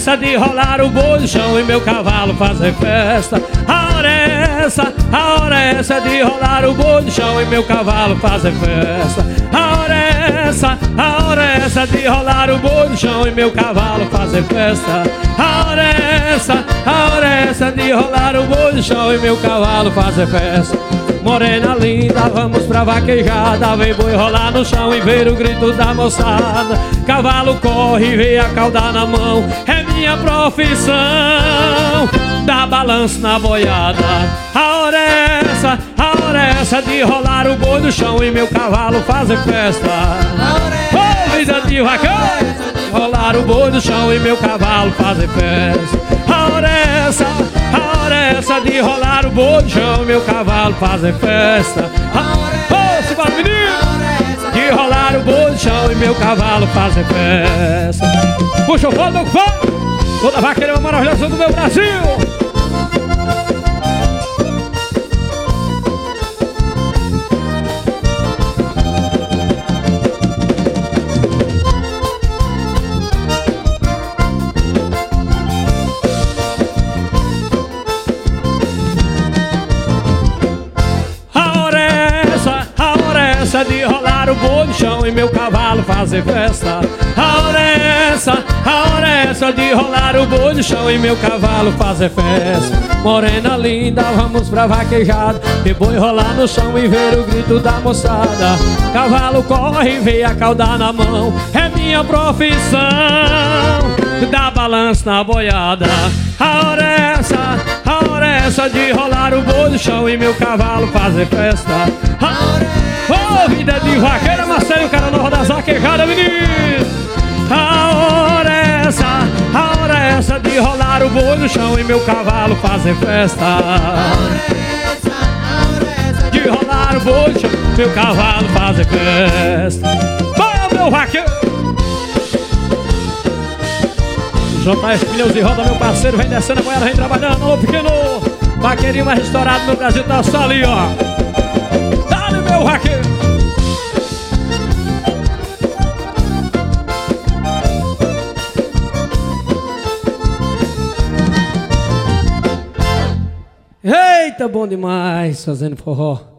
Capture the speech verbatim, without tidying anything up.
essa de rolar o boi no chão e meu cavalo fazer festa? A hora é essa, a hora é essa de rolar o boi no chão e meu cavalo fazer festa. A hora é essa, a hora é essa de rolar o boi no chão e meu cavalo fazer festa. A hora é essa, a hora é essa de rolar o boi no chão e meu cavalo fazer festa. Morena linda, vamos pra vaquejada, vem boi rolar no chão e ver o grito da moçada. Cavalo corre, vem a cauda na mão, é minha profissão, dá balanço na boiada. A hora é essa, a hora é essa de rolar o boi no chão e meu cavalo fazer festa. Oh, vida de vaqueiro, rolar o boi no chão e meu cavalo fazer festa. A hora é essa, a hora é essa de rolar o boi no chão e meu cavalo fazer festa. Oh, se faz menino, de rolar o boi no chão e meu cavalo fazer festa. Puxa o fogo, meu fogo, toda vaqueira maravilhosa do meu Brasil. De rolar o boi no chão e meu cavalo fazer festa. A hora é essa, a hora é essa de rolar o boi no chão e meu cavalo fazer festa. Morena linda, vamos pra vaquejada, e boi rolar no chão e ver o grito da moçada. Cavalo corre, vem a cauda na mão, é minha profissão, dá balanço na boiada. A hora é essa, a hora é essa de rolar o boi no chão e meu cavalo fazer festa. A hora é oh, vida de vaqueira, Marcelo, cara nova das vaquejadas, menino. A hora é essa, a hora é essa de rolar o boi no chão e meu cavalo fazer festa. A hora é essa, a hora é essa de rolar o boi no chão e meu cavalo fazer festa. Vai, meu vaqueiro. J F Pneus e Roda, meu parceiro, vem descendo a boiada, vem trabalhando. Ô, pequeno vaqueirinho mais estourado no Brasil, tá só ali, ó. Dá-lhe, meu vaqueiro. Eita, bom demais fazendo forró.